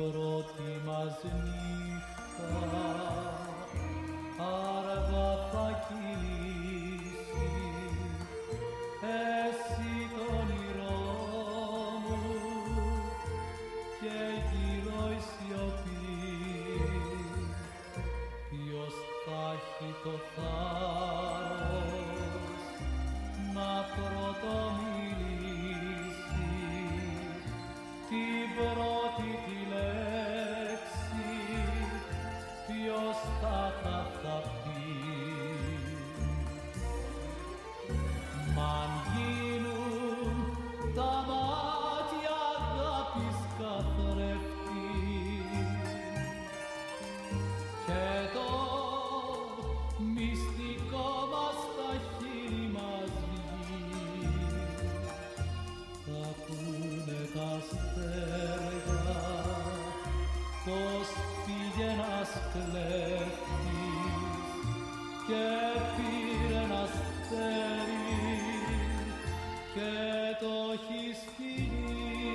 πρώτη μας νύχτα αργά θα κυλήσει, εσύ το όνειρό μου και γύρω η σιωπή. Ποιος θα έχει το θάρρος να πρωτομιλήσει την πρώτη τη λέξη, ποιος θα πει. Μ' αν γίνουν τα μάτια αγάπης καθρέφτη και το μυστικό μας στα χείλη μας βγει, θα πούνε τα αστέρια πως πήγε ένας κλέφτης και πήρε ένα αστέρι και το έχει στείλει.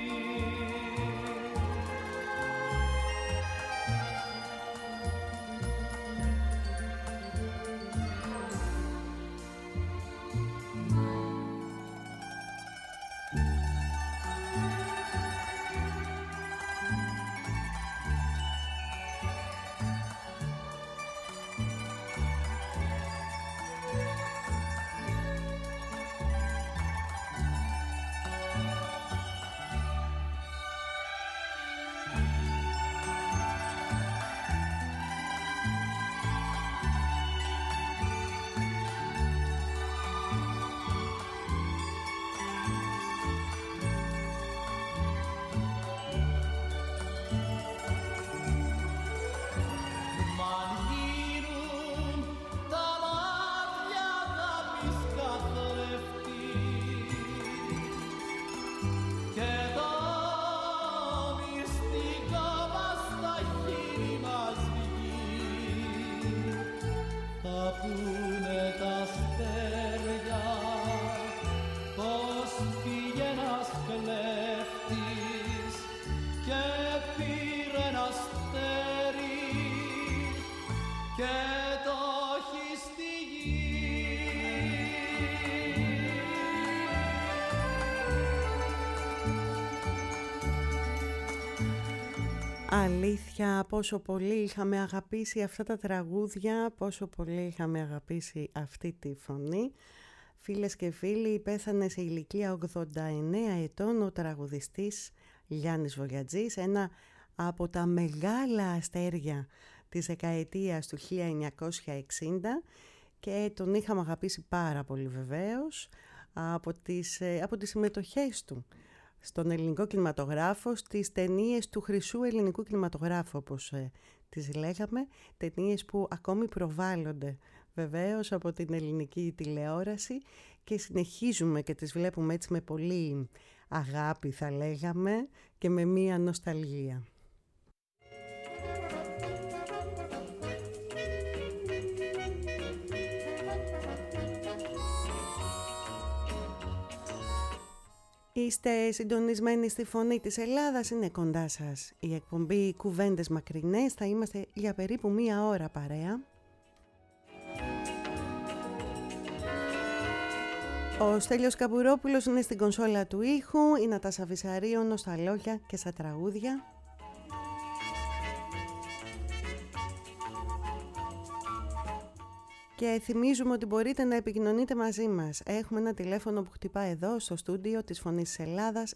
Αλήθεια, πόσο πολύ είχαμε αγαπήσει αυτά τα τραγούδια, πόσο πολύ είχαμε αγαπήσει αυτή τη φωνή. Φίλες και φίλοι, πέθανε σε ηλικία 89 ετών ο τραγουδιστής Γιάννης Βογιατζής, ένα από τα μεγάλα αστέρια της δεκαετίας του 1960 και τον είχαμε αγαπήσει πάρα πολύ βεβαίως από τις συμμετοχές του στον ελληνικό κινηματογράφο, στις ταινίες του χρυσού ελληνικού κινηματογράφου όπως τις λέγαμε, ταινίες που ακόμη προβάλλονται βεβαίως από την ελληνική τηλεόραση και συνεχίζουμε και τις βλέπουμε έτσι με πολύ αγάπη θα λέγαμε και με μία νοσταλγία. Είστε συντονισμένοι στη Φωνή της Ελλάδας, είναι κοντά σας η εκπομπή Κουβέντες Μακρινές, θα είμαστε για περίπου μία ώρα παρέα. Ο Στέλιος Καπουρόπουλος είναι στην κονσόλα του ήχου, η Νατάσα Βυσαρίωνο στα λόγια και στα τραγούδια. Και θυμίζουμε ότι μπορείτε να επικοινωνείτε μαζί μας. Έχουμε ένα τηλέφωνο που χτυπά εδώ στο στούντιο της Φωνής της Ελλάδας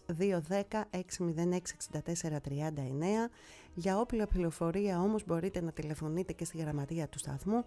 210-606-6439. Για όποια πληροφορία όμως μπορείτε να τηλεφωνείτε και στη γραμματεία του σταθμού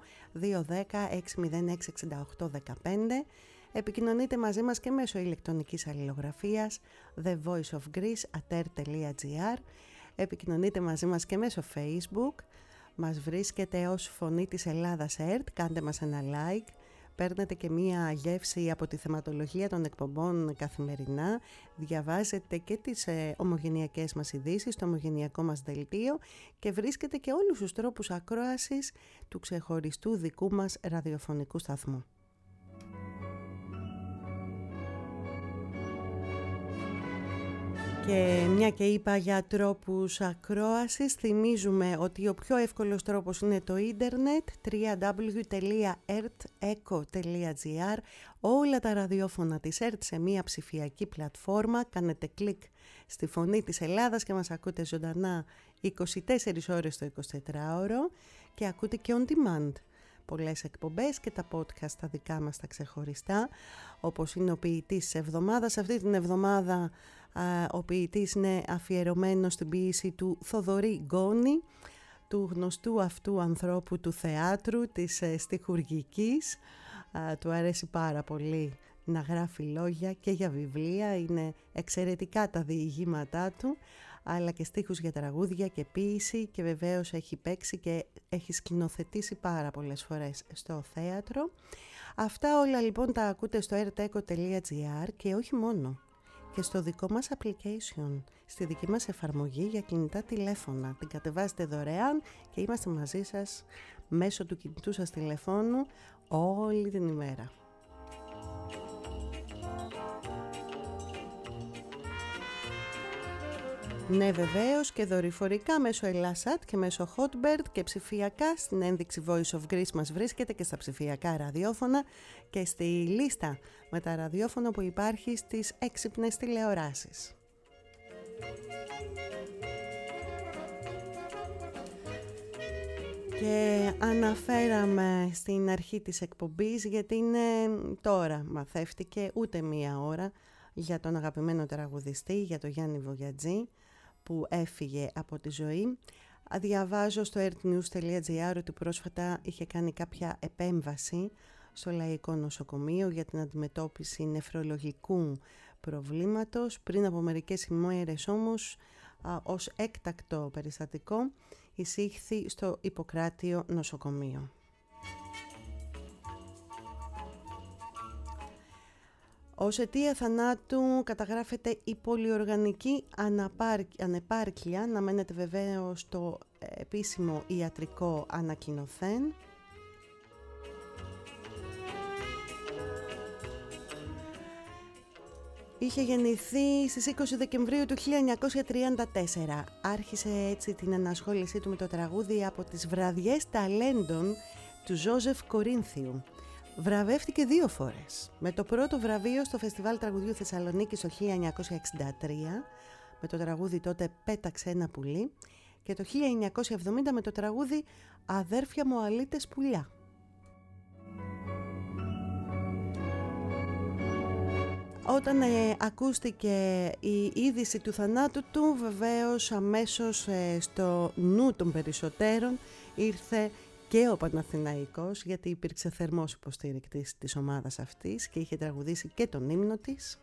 210-606-6815. Επικοινωνείτε μαζί μας και μέσω ηλεκτρονικής αλληλογραφίας thevoiceofgreece@ater.gr. Επικοινωνείτε μαζί μας και μέσω Facebook. Μας βρίσκεται ως Φωνή της Ελλάδας ΕΡΤ, κάντε μας ένα like, παίρνετε και μία γεύση από τη θεματολογία των εκπομπών καθημερινά, διαβάζετε και τις ομογενειακές μας ειδήσεις, το ομογενειακό μας δελτίο και βρίσκετε και όλους τους τρόπους ακρόασης του ξεχωριστού δικού μας ραδιοφωνικού σταθμού. Και μια και είπα για τρόπους ακρόασης, θυμίζουμε ότι ο πιο εύκολος τρόπος είναι το ίντερνετ, www.erteco.gr. Όλα τα ραδιόφωνα της ΕΡΤ σε μια ψηφιακή πλατφόρμα. Κάνετε κλικ στη φωνή της Ελλάδας και μας ακούτε ζωντανά 24 ώρες το 24ωρο και ακούτε και on demand. Πολλές εκπομπές και τα podcast τα δικά μας τα ξεχωριστά, όπως είναι ο ποιητής της εβδομάδας. Αυτή την εβδομάδα ο ποιητής είναι αφιερωμένος στην ποίηση του Θοδωρή Γκόνη, του γνωστού αυτού ανθρώπου του θεάτρου, της στιχουργικής. Του αρέσει πάρα πολύ να γράφει λόγια και για βιβλία, είναι εξαιρετικά τα διηγήματά του, αλλά και στίχους για τραγούδια και ποίηση, και βεβαίως έχει παίξει και έχει σκηνοθετήσει πάρα πολλές φορές στο θέατρο. Αυτά όλα λοιπόν τα ακούτε στο erteco.gr και όχι μόνο, και στο δικό μας application, στη δική μας εφαρμογή για κινητά τηλέφωνα. Την κατεβάζετε δωρεάν και είμαστε μαζί σας μέσω του κινητού σας τηλεφώνου όλη την ημέρα. Ναι, βεβαίως, και δορυφορικά μέσω Elasat και μέσω Hotbird, και ψηφιακά στην ένδειξη Voice of Greece μας βρίσκεται και στα ψηφιακά ραδιόφωνα και στη λίστα με τα ραδιόφωνα που υπάρχει στις έξυπνες τηλεοράσεις. Και αναφέραμε στην αρχή της εκπομπής, γιατί είναι τώρα, μαθεύτηκε, ούτε μία ώρα, για τον αγαπημένο τραγουδιστή, για τον Γιάννη Βογιατζή, που έφυγε από τη ζωή. Διαβάζω στο ertnews.gr ότι πρόσφατα είχε κάνει κάποια επέμβαση στο Λαϊκό Νοσοκομείο για την αντιμετώπιση νεφρολογικού προβλήματος. Πριν από μερικές ημέρες όμως, ως έκτακτο περιστατικό, εισήχθη στο Ιπποκράτιο νοσοκομείο. Ως αιτία θανάτου καταγράφεται η πολυοργανική ανεπάρκεια, να μένετε βεβαίως στο επίσημο ιατρικό ανακοινωθέν. Είχε γεννηθεί στις 20 Δεκεμβρίου του 1934. Άρχισε έτσι την ενασχόλησή του με το τραγούδι από τις βραδιές ταλέντων του Ζόζεφ Κορίνθιου. Βραβεύτηκε 2 φορές. Με το πρώτο βραβείο στο Φεστιβάλ Τραγουδιού Θεσσαλονίκης το 1963, με το τραγούδι τότε «Πέταξε ένα πουλί», και το 1970 με το τραγούδι «Αδέρφια μου αλήτες πουλιά». Όταν ακούστηκε η είδηση του θανάτου του, βεβαίως αμέσως στο νου των περισσότερων ήρθε και ο Παναθηναϊκός, γιατί υπήρξε θερμός υποστήρικτης της ομάδας αυτής και είχε τραγουδήσει και τον ύμνο της.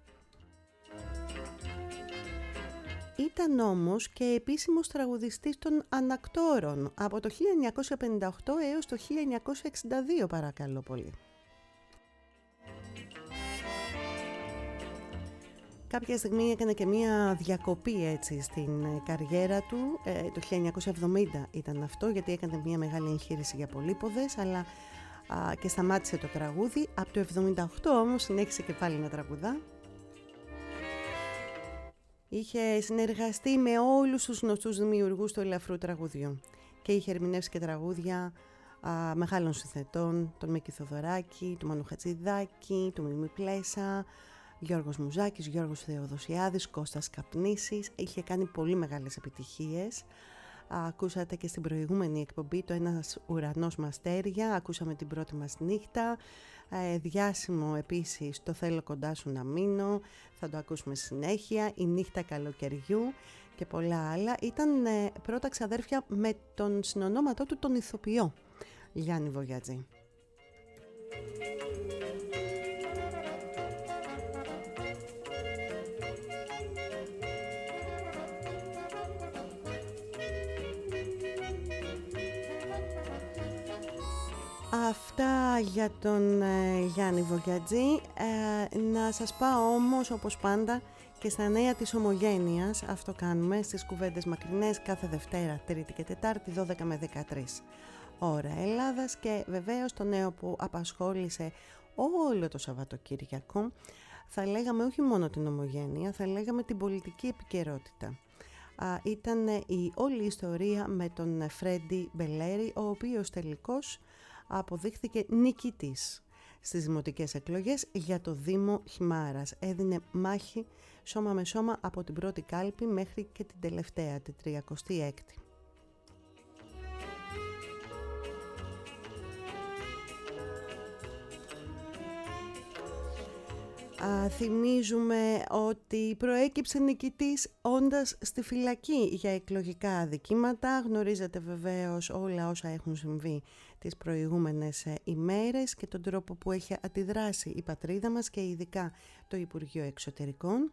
Ήταν όμως και επίσημος τραγουδιστής των ανακτόρων από το 1958 έως το 1962, παρακαλώ πολύ. Κάποια στιγμή έκανε και μία διακοπή έτσι στην καριέρα του, το 1970 ήταν αυτό, γιατί έκανε μία μεγάλη εγχείρηση για πολύποδες, αλλά και σταμάτησε το τραγούδι. Από το 1978 όμως συνέχισε και πάλι να τραγουδά. Είχε συνεργαστεί με όλους τους γνωστούς δημιουργούς του ελαφρού τραγουδιού και είχε ερμηνεύσει και τραγούδια μεγάλων συνθετών, τον Μίκη Θοδωράκη, του Μανου Χατζηδάκη, του Μίμη Πλέσα, Γιώργος Μουζάκης, Γιώργος Θεοδοσιάδης, Κώστας Καπνήσης. Είχε κάνει πολύ μεγάλες επιτυχίες. Ακούσατε και στην προηγούμενη εκπομπή το «Ένας ουρανός μαστέρια», ακούσαμε την πρώτη μας νύχτα. Διάσημο επίσης το «Θέλω κοντά σου να μείνω», θα το ακούσουμε συνέχεια, «Η νύχτα καλοκαιριού» και πολλά άλλα. Ήταν πρώτα ξαδέρφια με τον συνονόματό του τον ηθοποιό Γιάννη Βογιατζή. Αυτά για τον Γιάννη Βογιατζή. Να σας πάω όμως, όπως πάντα, και στα νέα της Ομογένειας. Αυτό κάνουμε στις κουβέντες μακρινές κάθε Δευτέρα, Τρίτη και Τετάρτη, 12 με 13 ώρα Ελλάδας. Και βεβαίως το νέο που απασχόλησε όλο το Σαββατοκύριακο, θα λέγαμε όχι μόνο την ομογένεια, θα λέγαμε την πολιτική επικαιρότητα. Ήταν η όλη ιστορία με τον Φρέντι Μπελέρη, ο οποίος τελικώς αποδείχθηκε νικητής στις δημοτικές εκλογές για το Δήμο Χιμάρας. Έδινε μάχη σώμα με σώμα από την πρώτη κάλπη μέχρι και την τελευταία, την 36η. Θυμίζουμε ότι προέκυψε νικητής όντας στη φυλακή για εκλογικά αδικήματα. Γνωρίζετε βεβαίως όλα όσα έχουν συμβεί τις προηγούμενες ημέρες και τον τρόπο που έχει αντιδράσει η πατρίδα μας και ειδικά το Υπουργείο Εξωτερικών.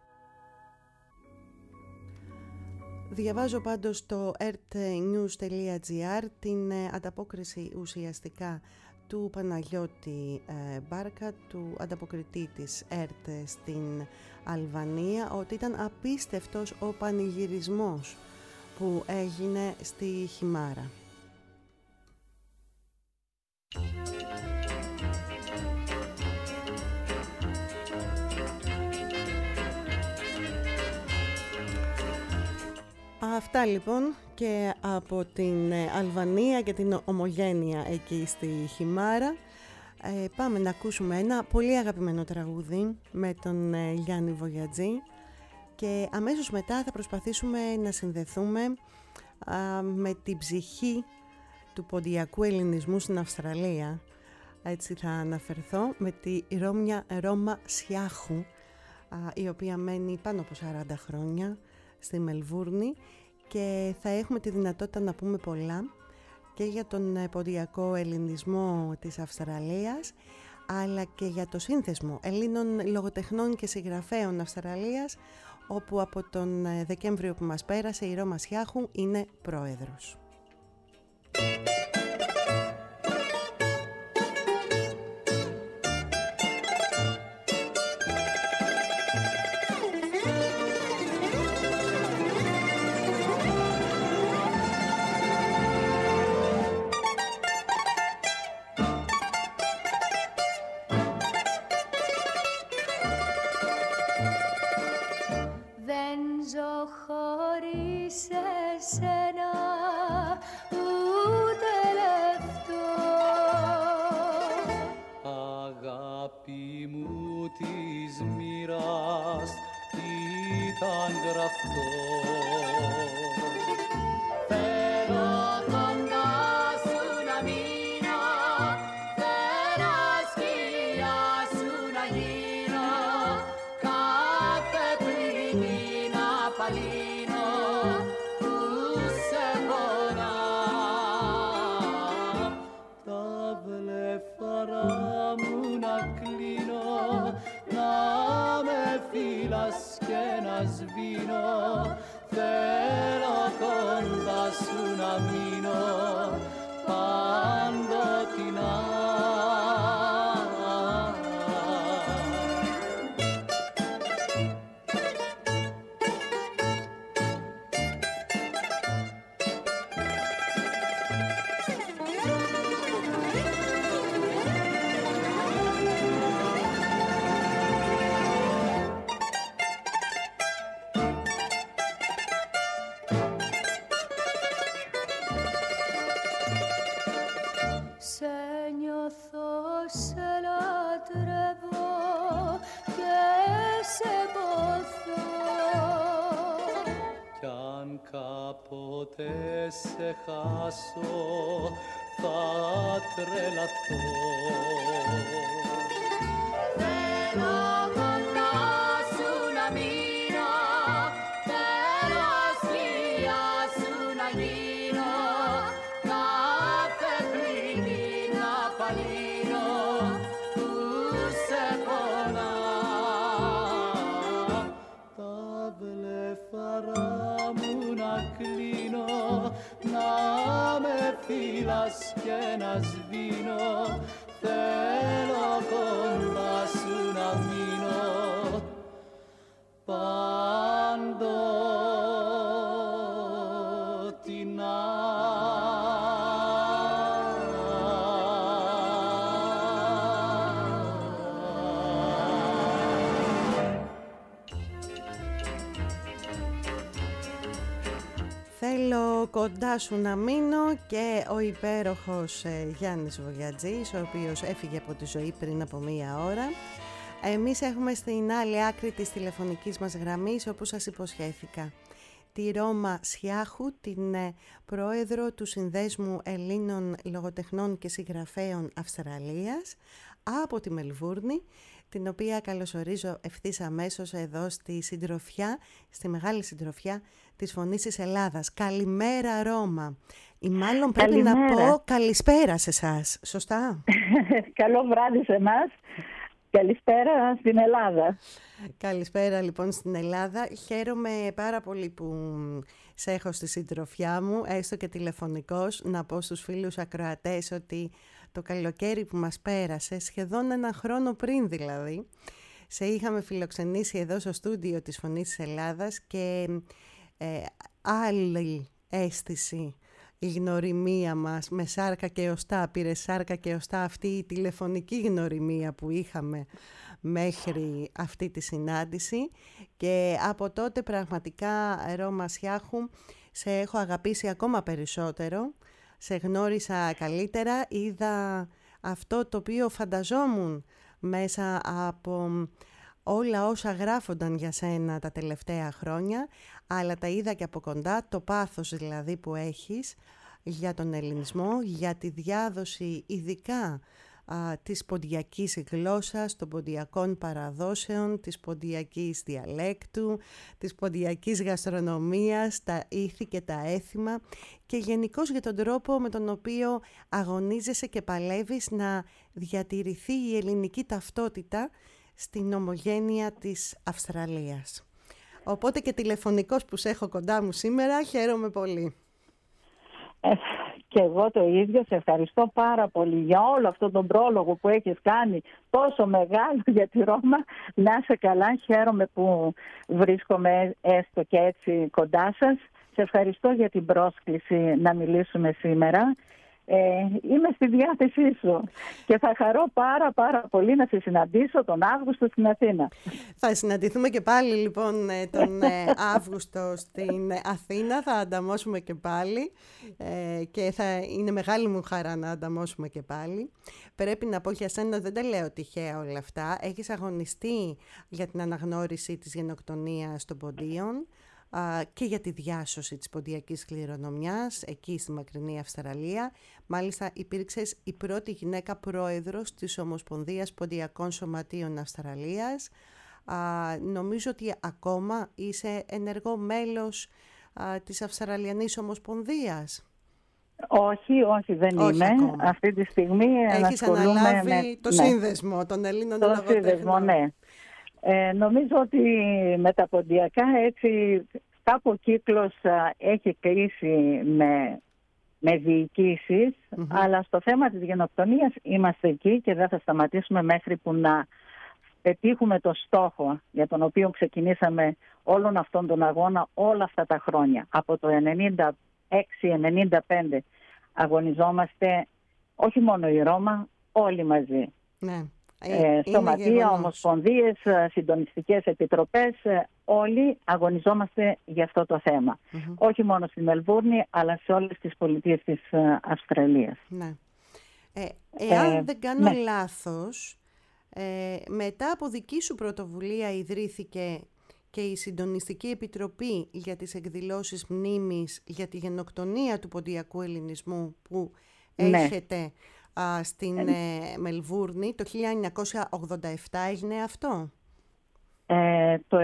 Διαβάζω πάντως στο ertnews.gr την ανταπόκριση ουσιαστικά του Παναγιώτη Μπάρκα, του ανταποκριτή της ΕΡΤ στην Αλβανία, ότι ήταν απίστευτος ο πανηγυρισμός που έγινε στη Χιμάρα. Αυτά λοιπόν και από την Αλβανία και την ομογένεια εκεί στη Χιμάρα. Πάμε να ακούσουμε ένα πολύ αγαπημένο τραγούδι με τον Γιάννη Βογιατζή και αμέσως μετά θα προσπαθήσουμε να συνδεθούμε με την ψυχή του ποντιακού ελληνισμού στην Αυστραλία. Έτσι θα αναφερθώ με τη Ρώμα Σιάχου, η οποία μένει πάνω από 40 χρόνια στη Μελβούρνη και θα έχουμε τη δυνατότητα να πούμε πολλά και για τον ποντιακό ελληνισμό της Αυστραλίας αλλά και για το σύνθεσμο Ελλήνων λογοτεχνών και συγγραφέων Αυστραλίας, όπου από τον Δεκέμβριο που μας πέρασε η Ρώμα Σιάχου είναι πρόεδρος. Σε χάσω θα τρελαθώ. Θέλω κοντά σου να μείνω, θέλω σκιά σου να γίνω, κάθε πληγή να παλύνω που σε πονά. Τα βλέφαρα μου να κλείνω, να με φύλας και να σβήνω, θέλω κοντά σου να μείνω παντοτινά. στο κοντά σου να μείνω και ο υπέροχος Γιάννης Βογιατζής, ο οποίος έφυγε από τη ζωή πριν από 1 ώρα. Εμείς έχουμε στην άλλη άκρη της τηλεφωνικής μας γραμμής, όπως σας υποσχέθηκα, τη Ρώμα Σιάχου, την πρόεδρο του Συνδέσμου Ελλήνων Λογοτεχνών και Συγγραφέων Αυστραλίας από τη Μελβούρνη, την οποία καλωσορίζω ευθύς αμέσως εδώ στη συντροφιά, στη μεγάλη συντροφιά της Φωνής της Ελλάδας. Καλημέρα Ρώμα. Ή μάλλον πρέπει να πω καλησπέρα σε εσάς, σωστά? Καλό βράδυ σε εμάς. Καλησπέρα στην Ελλάδα. Καλησπέρα λοιπόν στην Ελλάδα. Χαίρομαι πάρα πολύ που σε έχω στη συντροφιά μου, έστω και τηλεφωνικώς. Να πω στους φίλους ακροατές ότι το καλοκαίρι που μας πέρασε, σχεδόν 1 χρόνο πριν δηλαδή, σε είχαμε φιλοξενήσει εδώ στο στούντιο της Φωνής της Ελλάδας και άλλη αίσθηση η γνωριμία μας με σάρκα και οστά, πήρε σάρκα και οστά αυτή η τηλεφωνική γνωριμία που είχαμε μέχρι αυτή τη συνάντηση, και από τότε πραγματικά Ρώμα Σιάχου σε έχω αγαπήσει ακόμα περισσότερο, σε γνώρισα καλύτερα, είδα αυτό το οποίο φανταζόμουν μέσα από όλα όσα γράφονταν για σένα τα τελευταία χρόνια, αλλά τα είδα και από κοντά, το πάθος δηλαδή που έχεις για τον ελληνισμό, για τη διάδοση ειδικά της ποντιακής γλώσσας, των ποντιακών παραδόσεων, της ποντιακής διαλέκτου, της ποντιακής γαστρονομίας, τα ήθη και τα έθιμα, και γενικώς για τον τρόπο με τον οποίο αγωνίζεσαι και παλεύεις να διατηρηθεί η ελληνική ταυτότητα στην ομογένεια της Αυστραλίας. Οπότε και τηλεφωνικός που σε έχω κοντά μου σήμερα, χαίρομαι πολύ. Και εγώ το ίδιο, σε ευχαριστώ πάρα πολύ για όλο αυτό τον πρόλογο που έχεις κάνει, τόσο μεγάλο για τη Ρώμα. Να είσαι καλά, χαίρομαι που βρίσκομαι έστω και έτσι κοντά σας. Σε ευχαριστώ για την πρόσκληση να μιλήσουμε σήμερα. Είμαι στη διάθεσή σου και θα χαρώ πάρα πολύ να σε συναντήσω τον Αύγουστο στην Αθήνα. Θα συναντηθούμε και πάλι λοιπόν τον Αύγουστο στην Αθήνα, θα ανταμώσουμε και πάλι και θα είναι μεγάλη μου χαρά να ανταμώσουμε και πάλι. Πρέπει να πω για σένα, δεν τα λέω τυχαία όλα αυτά, έχεις αγωνιστεί για την αναγνώριση της γενοκτονίας των ποντίων και για τη διάσωση της ποντιακής κληρονομιάς εκεί στη μακρινή Αυστραλία. Μάλιστα υπήρξες η πρώτη γυναίκα πρόεδρος της Ομοσπονδίας Ποντιακών Σωματείων Αυστραλίας. Νομίζω ότι ακόμα είσαι ενεργό μέλος της Αυστραλιανής Ομοσπονδίας. Όχι, δεν είμαι. Ακόμα. Αυτή τη στιγμή έχεις αναλάβει το σύνδεσμο των Ελλήνων Λογοτεχνών. Το σύνδεσμο, ναι. Νομίζω ότι με τα ποντιακά έτσι κάπου ο κύκλος έχει κλείσει με διοικήσεις, αλλά στο θέμα της γενοκτονίας είμαστε εκεί και δεν θα σταματήσουμε μέχρι που να πετύχουμε το στόχο για τον οποίο ξεκινήσαμε όλον αυτόν τον αγώνα όλα αυτά τα χρόνια. Από το 96-95 αγωνιζόμαστε, όχι μόνο η Ρώμα, όλοι μαζί. Ναι. Σωματεία, ομοσπονδίες, συντονιστικές επιτροπές, όλοι αγωνιζόμαστε για αυτό το θέμα. Όχι μόνο στη Μελβούρνη, αλλά σε όλες τις πολιτείες της Αυστραλίας. Ναι. Εάν δεν κάνω λάθος, μετά από δική σου πρωτοβουλία ιδρύθηκε και η Συντονιστική Επιτροπή για τις εκδηλώσεις μνήμης για τη γενοκτονία του ποντιακού ελληνισμού που έχετε στην Μελβούρνη. Το 1987 έγινε αυτό. Το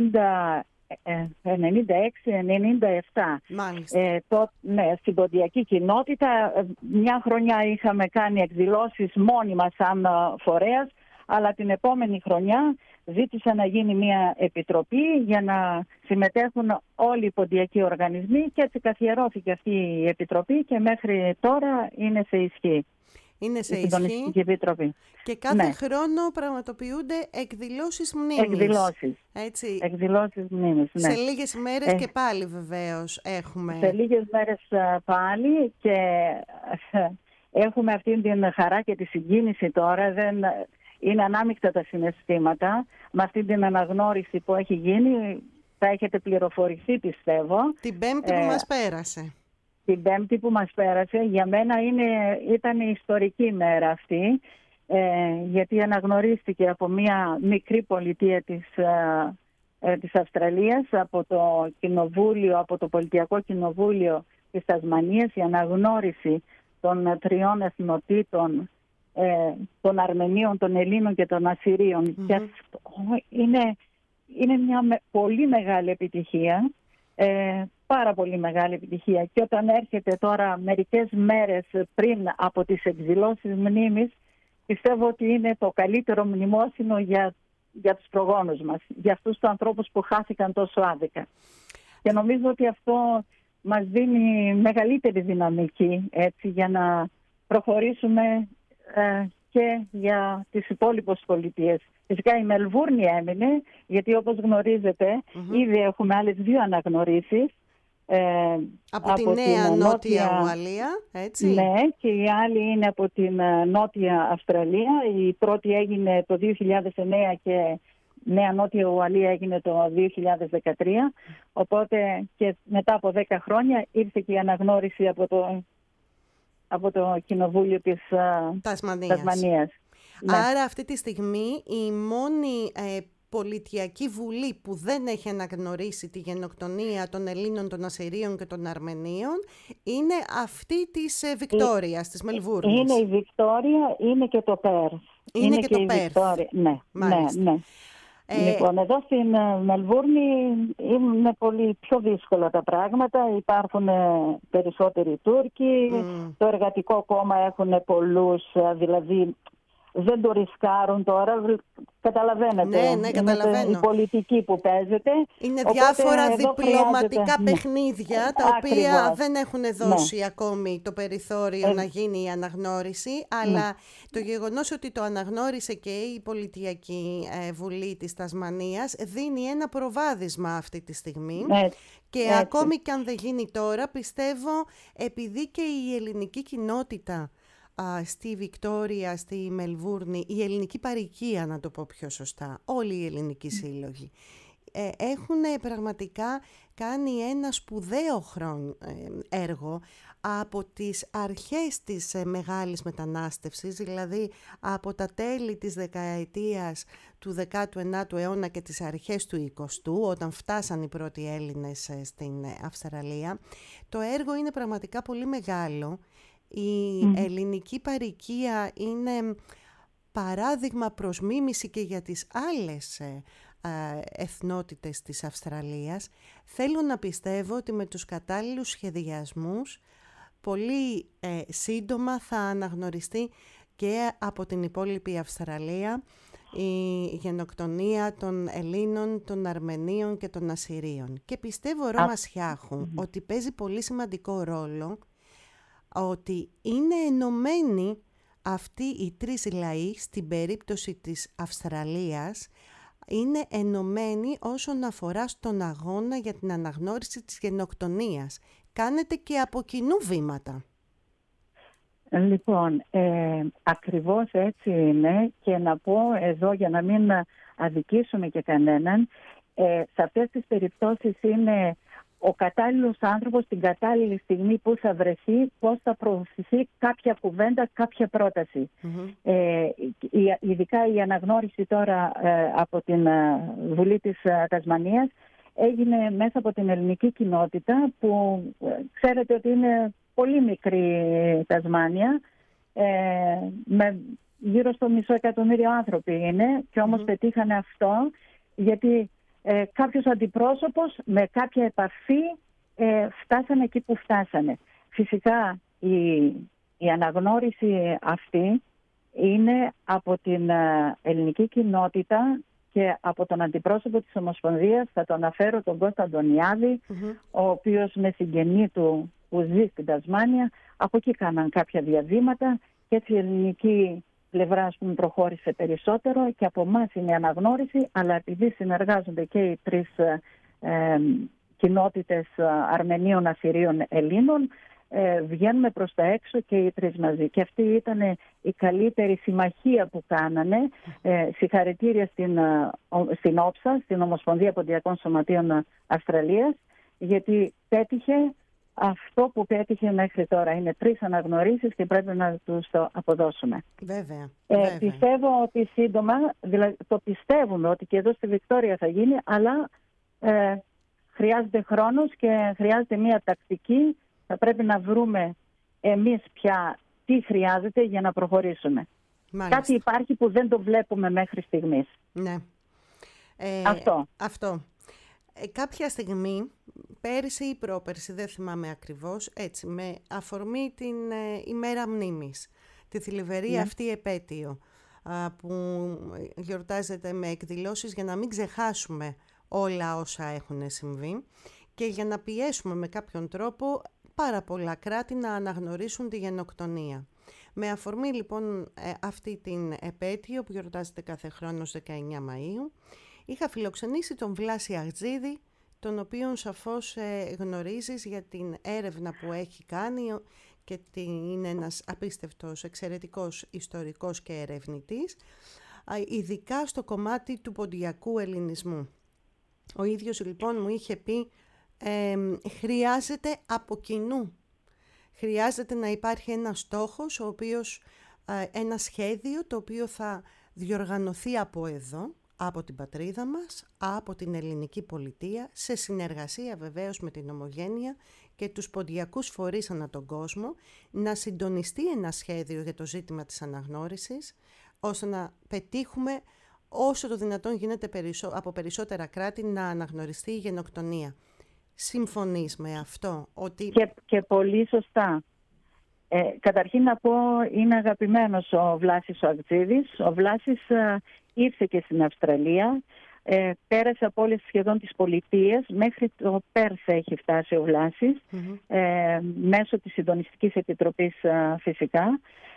96-97. Μάλιστα. Στην ποντιακή κοινότητα μια χρονιά είχαμε κάνει εκδηλώσεις μόνοι μας σαν φορέας, αλλά την επόμενη χρονιά ζήτησα να γίνει μια επιτροπή για να συμμετέχουν όλοι οι ποντιακοί οργανισμοί και έτσι καθιερώθηκε αυτή η επιτροπή και μέχρι τώρα είναι σε ισχύ. Είναι σε ισχύ και κάθε χρόνο πραγματοποιούνται εκδηλώσεις μνήμης. Εκδηλώσεις μνήμης, ναι. Σε λίγες μέρες και πάλι βεβαίως έχουμε. Σε λίγες μέρες πάλι και έχουμε αυτή την χαρά και τη συγκίνηση τώρα. Είναι ανάμεικτα τα συναισθήματα με αυτή την αναγνώριση που έχει γίνει. θα έχετε πληροφορηθεί, πιστεύω. Την Πέμπτη που μας πέρασε. Την Πέμπτη που μας πέρασε. Για μένα ήταν η ιστορική ημέρα αυτή, γιατί αναγνωρίστηκε από μια μικρή πολιτεία της Αυστραλίας, από το κοινοβούλιο, από το Πολιτιακό Κοινοβούλιο της Τασμανίας, η αναγνώριση των τριών εθνοτήτων, των Αρμενίων, των Ελλήνων και των Ασσυρίων. Και αυτό είναι μια πολύ μεγάλη επιτυχία, πάρα πολύ μεγάλη επιτυχία. Και όταν έρχεται τώρα μερικές μέρες πριν από τις εκδηλώσεις μνήμης, πιστεύω ότι είναι το καλύτερο μνημόσυνο για τους προγόνους μας, για αυτούς τους ανθρώπους που χάθηκαν τόσο άδικα. Και νομίζω ότι αυτό μας δίνει μεγαλύτερη δυναμική, έτσι, για να προχωρήσουμε και για τις υπόλοιπες πολιτείες. Φυσικά η Μελβούρνη έμεινε, γιατί όπως γνωρίζετε ήδη έχουμε άλλες 2 αναγνωρίσεις. Από τη νέα Νότια Ουαλία, έτσι. Ναι, και η άλλη είναι από την Νότια Αυστραλία. Η πρώτη έγινε το 2009 και Νέα Νότια Ουαλία έγινε το 2013. Οπότε και μετά από 10 χρόνια ήρθε και η αναγνώριση από το Κοινοβούλιο της Τασμανίας. Ναι. Άρα αυτή τη στιγμή η μόνη πολιτιακή βουλή που δεν έχει αναγνωρίσει τη γενοκτονία των Ελλήνων, των Ασσυρίων και των Αρμενίων είναι αυτή της Βικτόριας, της Μελβούρνης. Είναι η Βικτόρια, είναι και το Πέρθ. Είναι και το Πέρθ. Ναι, ναι. Λοιπόν, εδώ στην Μελβούρνη είναι πολύ πιο δύσκολα τα πράγματα. Υπάρχουν περισσότεροι Τούρκοι. Το Εργατικό Κόμμα έχουν πολλούς, δηλαδή δεν το ρισκάρουν τώρα. Καταλαβαίνετε. Ναι, καταλαβαίνω. Είναι η πολιτική που παίζεται. Είναι διάφορα διπλωματικά παιχνίδια τα οποία δεν έχουν δώσει ακόμη το περιθώριο να γίνει η αναγνώριση, αλλά το γεγονός ότι το αναγνώρισε και η Πολιτιακή Βουλή της Τασμανίας δίνει ένα προβάδισμα αυτή τη στιγμή. Και ακόμη και αν δεν γίνει τώρα, πιστεύω, επειδή και η ελληνική κοινότητα στη Βικτόρια, στη Μελβούρνη, η ελληνική παροικία, να το πω πιο σωστά, όλοι οι ελληνικοί σύλλογοι, έχουν πραγματικά κάνει ένα σπουδαίο έργο από τις αρχές της μεγάλης μετανάστευσης, δηλαδή από τα τέλη της δεκαετίας του 19ου αιώνα και τις αρχές του 20ου, όταν φτάσαν οι πρώτοι Έλληνες στην Αυστραλία. Το έργο είναι πραγματικά πολύ μεγάλο. Η ελληνική παροικία είναι παράδειγμα προς μίμηση και για τις άλλες εθνότητες της Αυστραλίας. Θέλω να πιστεύω ότι με τους κατάλληλους σχεδιασμούς πολύ σύντομα θα αναγνωριστεί και από την υπόλοιπη Αυστραλία η γενοκτονία των Ελλήνων, των Αρμενίων και των Ασσυρίων. Και πιστεύω, Ρώμα Σιάχου, ότι παίζει πολύ σημαντικό ρόλο ότι είναι ενωμένοι αυτοί οι 3 λαοί, στην περίπτωση της Αυστραλίας, είναι ενωμένοι όσον αφορά στον αγώνα για την αναγνώριση της γενοκτονίας. Κάνετε και από κοινού βήματα. Λοιπόν, ακριβώς έτσι είναι, και να πω εδώ για να μην αδικήσουμε και κανέναν, σε αυτές τις περιπτώσεις είναι ο κατάλληλος άνθρωπος την κατάλληλη στιγμή που θα βρεθεί, πώς θα προωθηθεί κάποια κουβέντα, κάποια πρόταση. Ειδικά η αναγνώριση τώρα από την Βουλή της Τασμανίας έγινε μέσα από την ελληνική κοινότητα, που ξέρετε ότι είναι πολύ μικρή Τασμάνια, με γύρω στο 500.000 άνθρωποι είναι, και όμως πετύχανε αυτό γιατί κάποιος αντιπρόσωπος με κάποια επαφή φτάσανε εκεί που φτάσανε. Φυσικά η αναγνώριση αυτή είναι από την ελληνική κοινότητα και από τον αντιπρόσωπο της Ομοσπονδίας. Θα το αναφέρω, τον Κώστα Αντωνιάδη, ο οποίος με συγγενή του που ζει στην Τασμάνια, από εκεί κάναν κάποια διαβήματα και έτσι η ελληνική πλευρά, ας πούμε, προχώρησε περισσότερο και από εμάς είναι αναγνώριση, αλλά επειδή συνεργάζονται και οι 3 κοινότητες Αρμενίων, Ασσυρίων, Ελλήνων, βγαίνουμε προς τα έξω και οι τρεις μαζί. Και αυτή ήταν η καλύτερη συμμαχία που κάνανε. Συγχαρητήρια στην ΟΠΣΑ, στην Ομοσπονδία Ποντιακών Σωματείων Αυστραλίας, γιατί πέτυχε αυτό που πέτυχε μέχρι τώρα. Είναι 3 αναγνωρίσεις και πρέπει να τους το αποδώσουμε. Βέβαια. Πιστεύω ότι σύντομα, δηλαδή το πιστεύουμε ότι και εδώ στη Βικτόρια θα γίνει, αλλά χρειάζεται χρόνος και χρειάζεται μια τακτική. Θα πρέπει να βρούμε εμείς πια τι χρειάζεται για να προχωρήσουμε. Μάλιστα. Κάτι υπάρχει που δεν το βλέπουμε μέχρι στιγμής. Ναι. Αυτό. Κάποια στιγμή, πέρυσι ή πρόπερσι, δεν θυμάμαι ακριβώς, έτσι, με αφορμή την ημέρα μνήμης, τη θλιβερή αυτή επέτειο που γιορτάζεται με εκδηλώσεις για να μην ξεχάσουμε όλα όσα έχουν συμβεί και για να πιέσουμε με κάποιον τρόπο πάρα πολλά κράτη να αναγνωρίσουν τη γενοκτονία. Με αφορμή λοιπόν αυτή την επέτειο που γιορτάζεται κάθε χρόνο στις 19 Μαΐου, είχα φιλοξενήσει τον Βλάση Αγτζίδη, τον οποίον σαφώς γνωρίζεις για την έρευνα που έχει κάνει και είναι ένας απίστευτος, εξαιρετικός ιστορικός και ερευνητής, ειδικά στο κομμάτι του ποντιακού ελληνισμού. Ο ίδιος λοιπόν μου είχε πει χρειάζεται από κοινού. Χρειάζεται να υπάρχει ένας στόχος, ο οποίος, ένα σχέδιο το οποίο θα διοργανωθεί από εδώ, από την πατρίδα μας, από την ελληνική πολιτεία, σε συνεργασία βεβαίως με την Ομογένεια και τους ποντιακούς φορείς ανά τον κόσμο, να συντονιστεί ένα σχέδιο για το ζήτημα της αναγνώρισης, ώστε να πετύχουμε όσο το δυνατόν γίνεται από περισσότερα κράτη να αναγνωριστεί η γενοκτονία. Συμφωνείς με αυτό? Ότι... Και πολύ σωστά. Καταρχήν να πω, είναι αγαπημένος ο Βλάσης ο Αγτζίδης. Ο Βλάσης ήρθε και στην Αυστραλία, πέρασε από όλες σχεδόν τις πολιτείες, μέχρι το Πέρθ έχει φτάσει ο Βλάσης, μέσω της Συντονιστικής Επιτροπής φυσικά.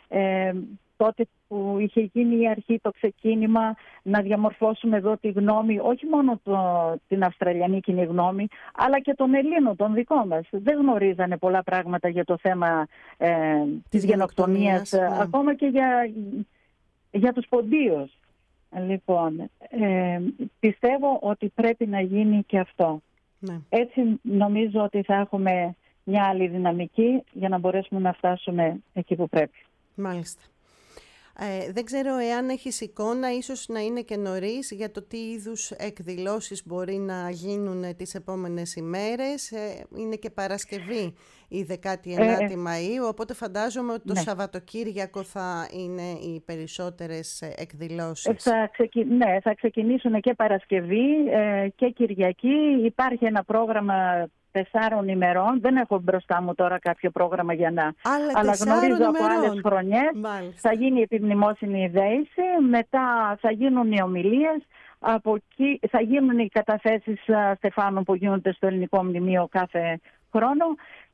Τότε που είχε γίνει η αρχή, το ξεκίνημα να διαμορφώσουμε εδώ τη γνώμη, όχι μόνο την Αυστραλιανή κοινή γνώμη, αλλά και των Ελλήνων, των δικών μας. Δεν γνωρίζανε πολλά πράγματα για το θέμα της γενοκτονίας, ακόμα και για τους ποντίους. Λοιπόν, πιστεύω ότι πρέπει να γίνει και αυτό. Ναι. Έτσι νομίζω ότι θα έχουμε μια άλλη δυναμική για να μπορέσουμε να φτάσουμε εκεί που πρέπει. Μάλιστα. Δεν ξέρω εάν έχεις εικόνα, ίσως να είναι και νωρίς, για το τι είδους εκδηλώσεις μπορεί να γίνουν τις επόμενες ημέρες. Είναι και Παρασκευή η 19η Μαΐου, οπότε φαντάζομαι ότι το Σαββατοκύριακο θα είναι οι περισσότερες εκδηλώσεις. Θα ξεκινήσουν και Παρασκευή και Κυριακή. Υπάρχει ένα πρόγραμμα 4 ημερών. Δεν έχω μπροστά μου τώρα κάποιο πρόγραμμα αλλά γνωρίζω από άλλες χρονιές. Θα γίνει η επιμνημόσυνη δέηση, μετά θα γίνουν οι ομιλίες, από εκεί θα γίνουν οι καταθέσεις στεφάνων που γίνονται στο Ελληνικό Μνημείο κάθε χρόνο.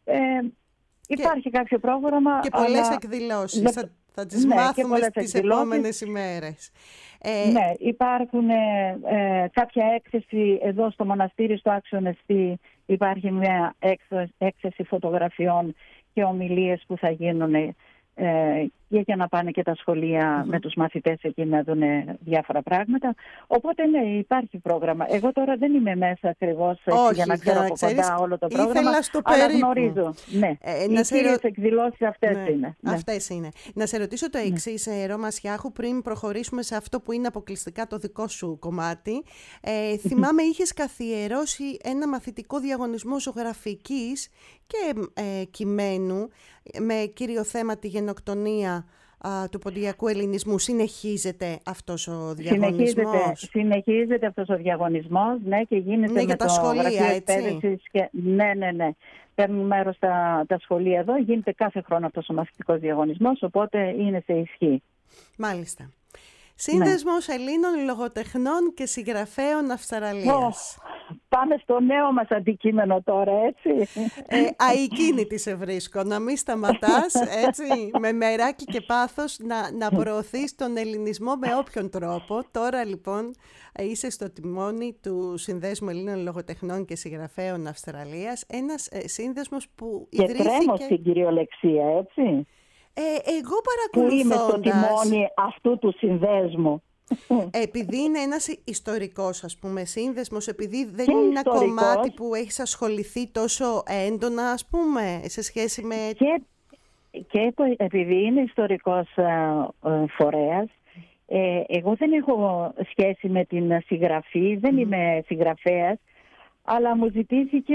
Υπάρχει κάποιο πρόγραμμα. Και πολλές εκδηλώσεις. Θα τις μάθουμε τις επόμενες ημέρες. Ναι, υπάρχουν κάποια έκθεση εδώ στο μοναστήρι, στο Άξιον Εστί, υπάρχει μια έκθεση φωτογραφιών και ομιλίες που θα γίνουν για να πάνε και τα σχολεία με τους μαθητές εκεί να δουν διάφορα πράγματα. Οπότε ναι, υπάρχει πρόγραμμα. Εγώ τώρα δεν είμαι μέσα ακριβώς για να ξέρω από κοντά όλο το πρόγραμμα, αλλά γνωρίζω. Ναι, οι κύριες εκδηλώσεις αυτές είναι. Αυτές είναι. Να σε ρωτήσω το εξής, Ρώμα Σιάχου, πριν προχωρήσουμε σε αυτό που είναι αποκλειστικά το δικό σου κομμάτι. Θυμάμαι είχες καθιερώσει ένα μαθητικό διαγωνισμό ζωγραφικής και κειμένου με κύριο θέμα τη γενοκτονία του ποντιακού ελληνισμού. Συνεχίζεται αυτός ο διαγωνισμός? Συνεχίζεται αυτός ο διαγωνισμός, ναι, και γίνεται για τα σχολεία, έτσι. Ναι. Παίρνουν μέρος τα σχολεία εδώ. Γίνεται κάθε χρόνο αυτός ο μαθητικός διαγωνισμός, οπότε είναι σε ισχύ. Μάλιστα. Σύνδεσμος Ελλήνων Λογοτεχνών και Συγγραφέων Αυστραλίας. Πάμε στο νέο μας αντικείμενο τώρα, έτσι. Αικίνητη σε βρίσκω, να μην σταματάς, έτσι, με μεράκι και πάθος να προωθείς τον ελληνισμό με όποιον τρόπο. Τώρα λοιπόν είσαι στο τιμόνι του Συνδέσμου Ελλήνων Λογοτεχνών και Συγγραφέων Αυστραλίας, ένας σύνδεσμος που ιδρύθηκε... Και τρέμω στην κυριολεξία, έτσι. Εγώ παρακολουθώντας... Που είμαι στο τιμόνι αυτού του συνδέσμου. Επειδή είναι ένας ιστορικός, ας πούμε, σύνδεσμος, επειδή δεν και είναι ένα ιστορικός, κομμάτι που έχεις ασχοληθεί τόσο έντονα, ας πούμε, σε σχέση με... Και επειδή είναι ιστορικός φορέας, εγώ δεν έχω σχέση με την συγγραφή, δεν είμαι συγγραφέας, αλλά μου ζητήθηκε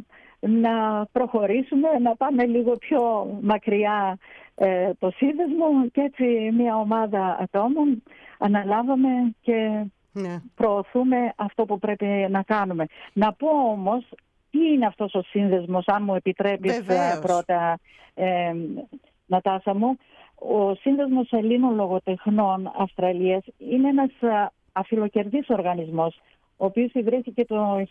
να προχωρήσουμε, να πάμε λίγο πιο μακριά το σύνδεσμο, και έτσι μια ομάδα ατόμων αναλάβαμε και προωθούμε αυτό που πρέπει να κάνουμε. Να πω όμως τι είναι αυτός ο σύνδεσμος, αν μου επιτρέπεις πρώτα, Νατάσα μου. Ο Σύνδεσμος Ελλήνων Λογοτεχνών Αυστραλίας είναι ένας αφιλοκερδής οργανισμός, ο οποίος ιδρύθηκε το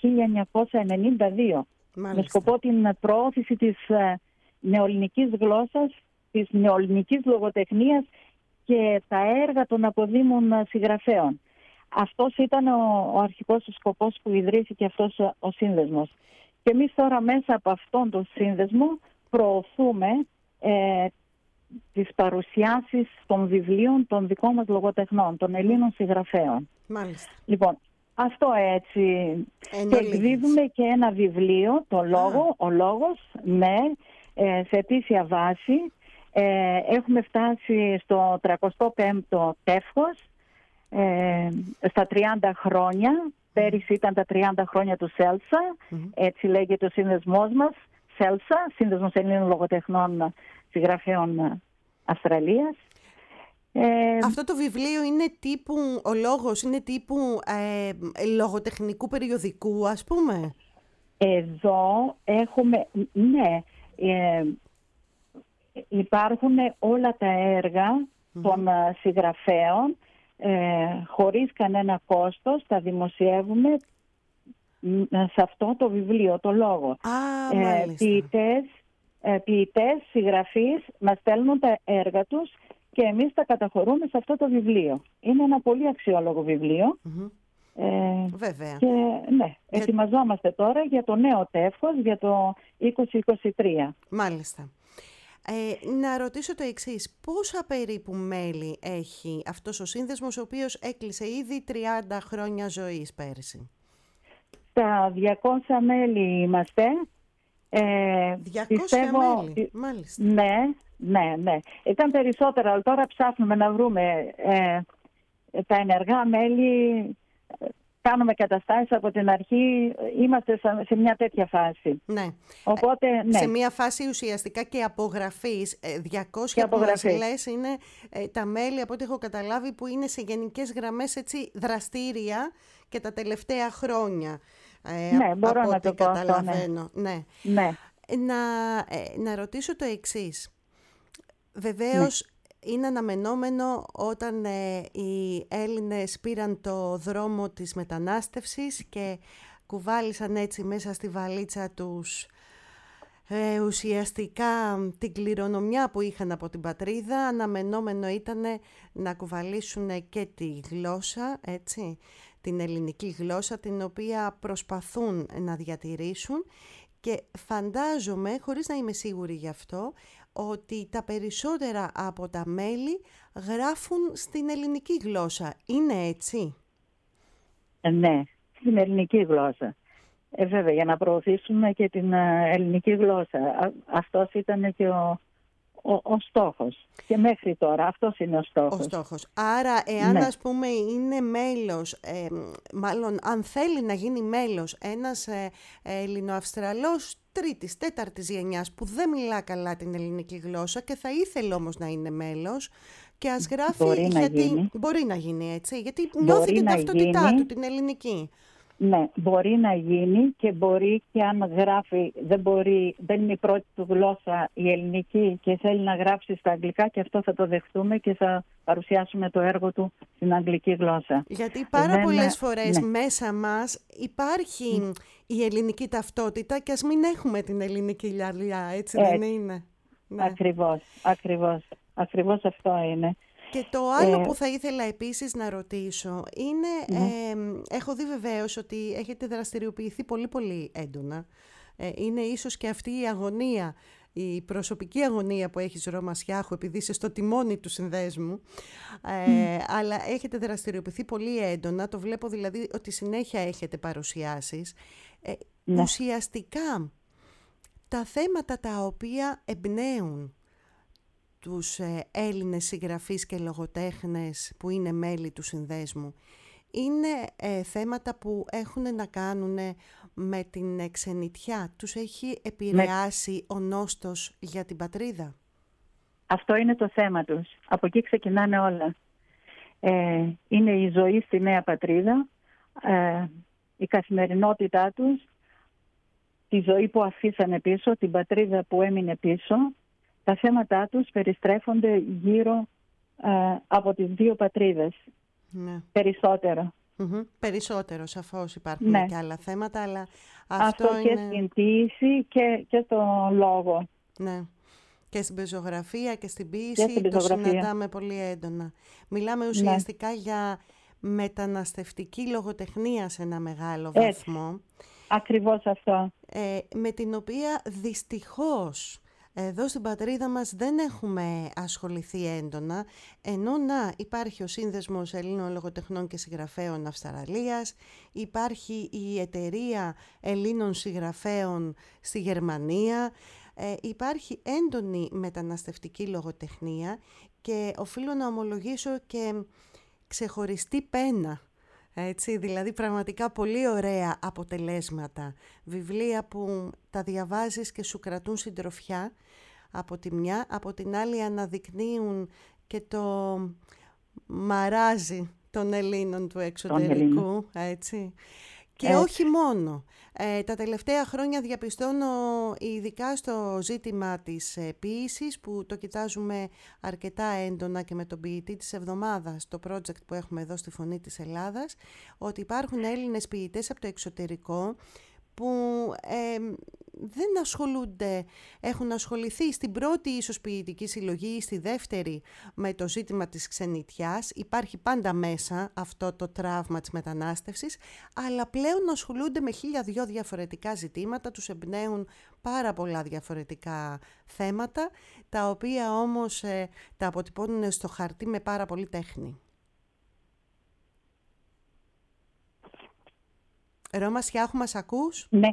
1992. Με σκοπό την προώθηση της νεοελληνικής γλώσσας, της νεοελληνικής λογοτεχνίας και τα έργα των αποδήμων συγγραφέων. Αυτός ήταν ο αρχικός σκοπός που ιδρύθηκε αυτός ο σύνδεσμος. Και εμείς τώρα μέσα από αυτόν τον σύνδεσμο προωθούμε τις παρουσιάσεις των βιβλίων των δικών μας λογοτεχνών, των Ελλήνων συγγραφέων. Μάλιστα. Λοιπόν, αυτό έτσι. Και εκδίδουμε και ένα βιβλίο, το λόγο, ο λόγος, σε ετήσια βάση. Έχουμε φτάσει στο 35ο τεύχος, στα 30 χρόνια. Πέρυσι ήταν τα 30 χρόνια του ΣΕΛΣΑ, έτσι λέγεται ο σύνδεσμός μας, ΣΕΛΣΑ, Σύνδεσμος Ελλήνων Λογοτεχνών Συγγραφέων Αυστραλίας. Αυτό το βιβλίο είναι τύπου, ο λόγος είναι τύπου λογοτεχνικού περιοδικού, ας πούμε. Εδώ έχουμε, υπάρχουν όλα τα έργα των συγγραφέων, χωρίς κανένα κόστος, τα δημοσιεύουμε σε αυτό το βιβλίο, το λόγο. Ποιητές, συγγραφείς μας στέλνουν τα έργα τους και εμείς τα καταχωρούμε σε αυτό το βιβλίο. Είναι ένα πολύ αξιόλογο βιβλίο. Βέβαια. Και ετοιμαζόμαστε τώρα για το νέο τεύχος, για το 2023. Μάλιστα. Να ρωτήσω το εξής. Πόσα περίπου μέλη έχει αυτός ο σύνδεσμος, ο οποίος έκλεισε ήδη 30 χρόνια ζωής πέρυσι? Τα 200 μέλη είμαστε. 200 μέλη, μάλιστα. Ναι. Ήταν περισσότερα, αλλά τώρα ψάχνουμε να βρούμε τα ενεργά μέλη. Κάνουμε καταστάσεις από την αρχή, είμαστε σε μια τέτοια φάση. Ναι. Οπότε, σε μια φάση ουσιαστικά και απογραφής. 200 που μας λες είναι τα μέλη, από ό,τι έχω καταλάβει, που είναι σε γενικές γραμμές έτσι δραστήρια και τα τελευταία χρόνια. Ναι, μπορώ να το καταλαβαίνω. Ναι. Να ρωτήσω το εξής. Βεβαίως, είναι αναμενόμενο όταν οι Έλληνες πήραν το δρόμο της μετανάστευσης και κουβάλισαν έτσι μέσα στη βαλίτσα τους ουσιαστικά την κληρονομιά που είχαν από την πατρίδα. Αναμενόμενο ήταν να κουβαλήσουν και τη γλώσσα, έτσι, την ελληνική γλώσσα, την οποία προσπαθούν να διατηρήσουν, και φαντάζομαι, χωρίς να είμαι σίγουρη γι' αυτό, ότι τα περισσότερα από τα μέλη γράφουν στην ελληνική γλώσσα. Είναι έτσι? Ναι, στην ελληνική γλώσσα. Βέβαια, για να προωθήσουμε και την ελληνική γλώσσα. Αυτός ήταν και ο στόχος. Και μέχρι τώρα αυτός είναι ο στόχος. Άρα, εάν ας πούμε είναι μέλος, μάλλον αν θέλει να γίνει μέλος ένας Ελληνοαυστραλός 3ης, 4ης γενιάς που δεν μιλά καλά την ελληνική γλώσσα και θα ήθελε όμως να είναι μέλος και ας γράφει, μπορεί να γίνει έτσι, γιατί νιώθει την ταυτότητά του, την ελληνική. Ναι, μπορεί να γίνει και μπορεί και αν γράφει, δεν είναι η πρώτη του γλώσσα η ελληνική και θέλει να γράψει στα αγγλικά, και αυτό θα το δεχτούμε και θα παρουσιάσουμε το έργο του στην αγγλική γλώσσα. Γιατί πολλές φορές μέσα μας υπάρχει η ελληνική ταυτότητα και ας μην έχουμε την ελληνική λαλιά, έτσι δεν είναι? Ναι. Ακριβώς αυτό είναι. Και το άλλο που θα ήθελα επίσης να ρωτήσω είναι, έχω δει βεβαίως ότι έχετε δραστηριοποιηθεί πολύ πολύ έντονα. Είναι ίσως και αυτή η αγωνία, η προσωπική αγωνία που έχεις, Ρώμα Σιάχου, επειδή είσαι στο τιμόνι του συνδέσμου, αλλά έχετε δραστηριοποιηθεί πολύ έντονα, το βλέπω δηλαδή ότι συνέχεια έχετε παρουσιάσεις. Ουσιαστικά, τα θέματα τα οποία εμπνέουν τους Έλληνες συγγραφείς και λογοτέχνες που είναι μέλη του συνδέσμου είναι θέματα που έχουν να κάνουν με την ξενιτιά. Τους έχει επηρεάσει ο νόστος για την πατρίδα? Αυτό είναι το θέμα τους. Από εκεί ξεκινάνε όλα. Είναι η ζωή στη νέα πατρίδα, η καθημερινότητά τους, τη ζωή που αφήσανε πίσω, την πατρίδα που έμεινε πίσω. Τα θέματα τους περιστρέφονται γύρω από τις δύο πατρίδες. Ναι. Περισσότερο. Περισσότερο, σαφώς υπάρχουν και άλλα θέματα, αλλά αυτό και είναι... στην ποίηση και στο λόγο. Ναι. Και στην πεζογραφία και στην ποίηση το συναντάμε πολύ έντονα. Μιλάμε ουσιαστικά για μεταναστευτική λογοτεχνία σε ένα μεγάλο βαθμό. Ακριβώς αυτό. Με την οποία δυστυχώς εδώ στην πατρίδα μας δεν έχουμε ασχοληθεί έντονα, ενώ υπάρχει ο Σύνδεσμος Ελλήνων Λογοτεχνών και Συγγραφέων Αυστραλίας, υπάρχει η Εταιρεία Ελλήνων Συγγραφέων στη Γερμανία, υπάρχει έντονη μεταναστευτική λογοτεχνία και οφείλω να ομολογήσω και ξεχωριστή πένα. Έτσι, δηλαδή πραγματικά πολύ ωραία αποτελέσματα. Βιβλία που τα διαβάζεις και σου κρατούν συντροφιά από τη μια, από την άλλη αναδεικνύουν και το μαράζι των Ελλήνων του εξωτερικού, έτσι. Και όχι μόνο. Τα τελευταία χρόνια διαπιστώνω, ειδικά στο ζήτημα της ποίησης, που το κοιτάζουμε αρκετά έντονα και με τον ποιητή της εβδομάδας, το project που έχουμε εδώ στη Φωνή της Ελλάδας, ότι υπάρχουν Έλληνες ποιητές από το εξωτερικό που δεν ασχολούνται, έχουν ασχοληθεί στην πρώτη ίσως ποιητική συλλογή ή στη δεύτερη με το ζήτημα της ξενιτιάς. Υπάρχει πάντα μέσα αυτό το τραύμα της μετανάστευσης, αλλά πλέον ασχολούνται με 1002 διαφορετικά ζητήματα, τους εμπνέουν πάρα πολλά διαφορετικά θέματα, τα οποία όμως τα αποτυπώνουν στο χαρτί με πάρα πολύ τέχνη. Ρώμα Σιάχου, μας ακούς? Ναι.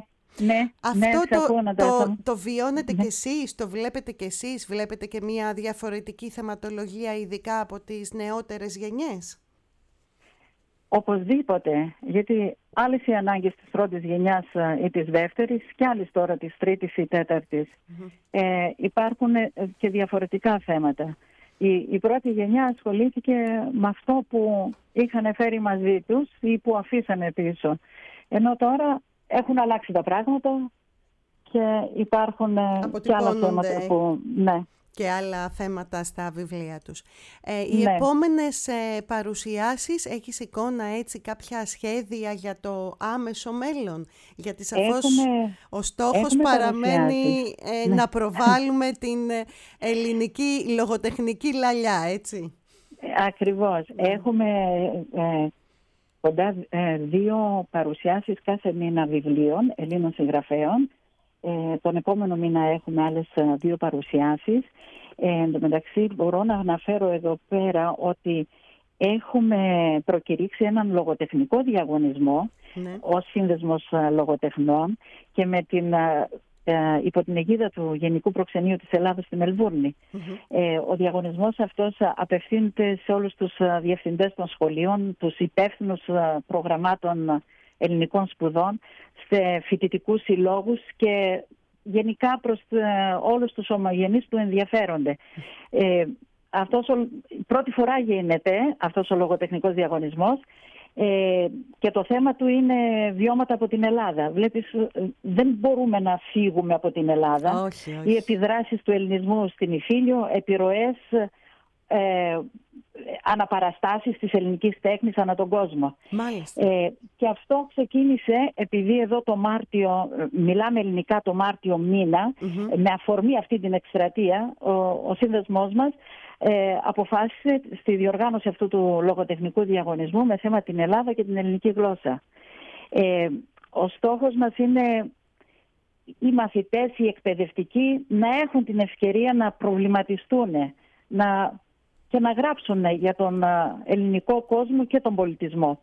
Αυτό το βιώνετε κι εσείς, το βλέπετε κι εσείς, βλέπετε και μια διαφορετική θεματολογία ειδικά από τις νεότερες γενιές? Οπωσδήποτε, γιατί άλλες οι ανάγκες της πρώτης γενιάς ή της δεύτερης και άλλες τώρα της τρίτης ή τέταρτης. Υπάρχουν και διαφορετικά θέματα. Η πρώτη γενιά ασχολήθηκε με αυτό που είχαν φέρει μαζί τους ή που αφήσανε πίσω. Ενώ τώρα έχουν αλλάξει τα πράγματα και υπάρχουν και άλλα θέματα που... και άλλα θέματα στα βιβλία τους. Οι επόμενες παρουσιάσεις, έχεις εικόνα έτσι κάποια σχέδια για το άμεσο μέλλον? Γιατί σαφώς ο στόχος παραμένει να προβάλλουμε την ελληνική λογοτεχνική λαλιά, έτσι. Ακριβώς. Έχουμε κοντά 2 παρουσιάσεις κάθε μήνα βιβλίων Ελλήνων συγγραφέων. Τον επόμενο μήνα έχουμε άλλες 2 παρουσιάσεις. Εν τω μεταξύ μπορώ να αναφέρω εδώ πέρα ότι έχουμε προκηρύξει έναν λογοτεχνικό διαγωνισμό ως Σύνδεσμος Λογοτεχνών και με υπό την αιγίδα του Γενικού Προξενείου της Ελλάδας στη Μελβούρνη. Ο διαγωνισμός αυτός απευθύνεται σε όλους τους διευθυντές των σχολείων, τους υπεύθυνους προγραμμάτων ελληνικών σπουδών, σε φοιτητικούς συλλόγους και γενικά προς όλους τους ομογενείς που ενδιαφέρονται. Πρώτη φορά γίνεται αυτός ο λογοτεχνικός διαγωνισμός. Και το θέμα του είναι βιώματα από την Ελλάδα. Βλέπεις, δεν μπορούμε να φύγουμε από την Ελλάδα. Όχι. Οι επιδράσεις του ελληνισμού στην Ιφίλιο, επιρροές, αναπαραστάσεις της ελληνικής τέχνης ανά τον κόσμο. Μάλιστα. Και αυτό ξεκίνησε επειδή εδώ το Μάρτιο, μιλάμε ελληνικά το Μάρτιο μήνα, με αφορμή αυτή την εκστρατεία, ο σύνδεσμός μας αποφάσισε στη διοργάνωση αυτού του λογοτεχνικού διαγωνισμού με θέμα την Ελλάδα και την ελληνική γλώσσα. Ο στόχος μας είναι οι μαθητές, οι εκπαιδευτικοί να έχουν την ευκαιρία να προβληματιστούν και να γράψουν για τον ελληνικό κόσμο και τον πολιτισμό.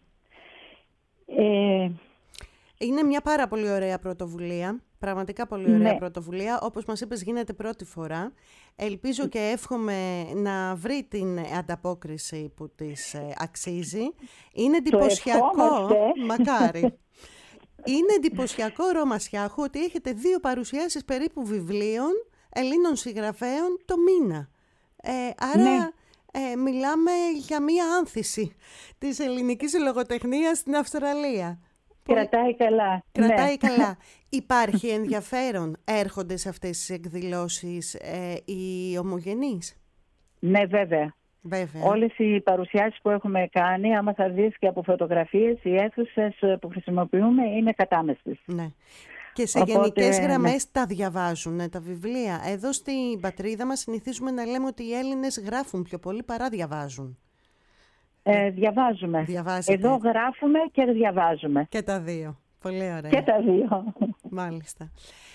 Είναι μια πάρα πολύ ωραία πρωτοβουλία, πραγματικά πολύ ωραία πρωτοβουλία. Όπως μας είπες, γίνεται πρώτη φορά. Ελπίζω και εύχομαι να βρει την ανταπόκριση που της αξίζει. Είναι εντυπωσιακό, μακάρι. Είναι εντυπωσιακό, Ρώμα Σιάχου, ότι έχετε 2 παρουσιάσεις περίπου βιβλίων Ελλήνων συγγραφέων το μήνα. Άρα μιλάμε για μία άνθηση της ελληνικής λογοτεχνίας στην Αυστραλία. Κρατάει καλά. Κρατάει καλά. Υπάρχει ενδιαφέρον, έρχονται σε αυτές τις εκδηλώσεις οι ομογενείς? Ναι, βέβαια. Όλες οι παρουσιάσεις που έχουμε κάνει, άμα θα δεις και από φωτογραφίες, οι αίθουσες που χρησιμοποιούμε είναι κατάμεστες. Ναι. Και σε γενικές γραμμές τα διαβάζουν τα βιβλία. Εδώ στην πατρίδα μας συνηθίζουμε να λέμε ότι οι Έλληνες γράφουν πιο πολύ παρά διαβάζουν. Διαβάζουμε. Διαβάζετε. Εδώ γράφουμε και διαβάζουμε. Και τα δύο. Πολύ ωραία. Και τα δύο. Μάλιστα.